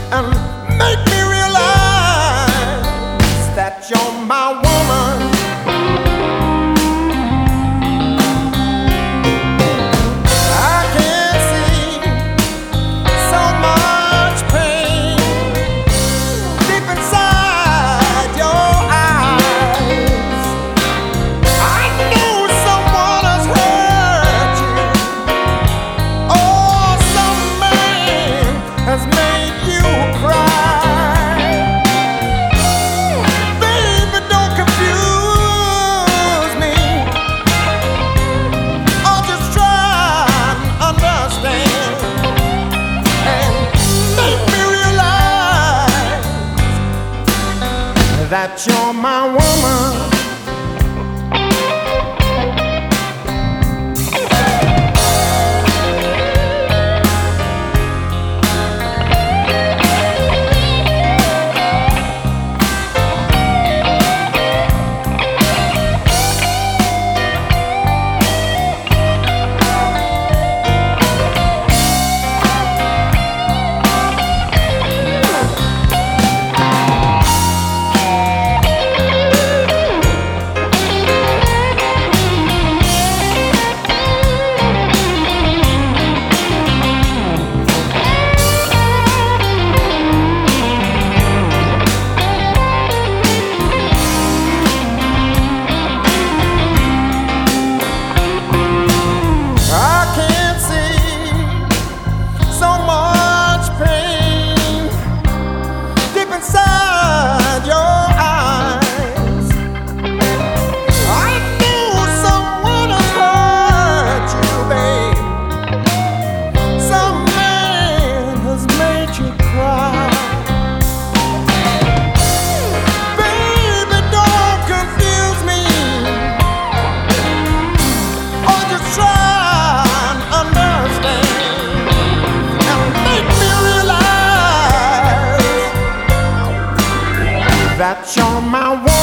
and make me realize that you're my woman. I can see so much pain deep inside your eyes. I know someone has hurt you. Oh, some man has made you cry. Baby, don't confuse me, or just try and understand and make me realize that you're my woman. Inside your eyes, I know someone has hurt you, babe. Some man has made you cry. Baby, don't confuse me, or just try and understand and make me realize that you're my woman.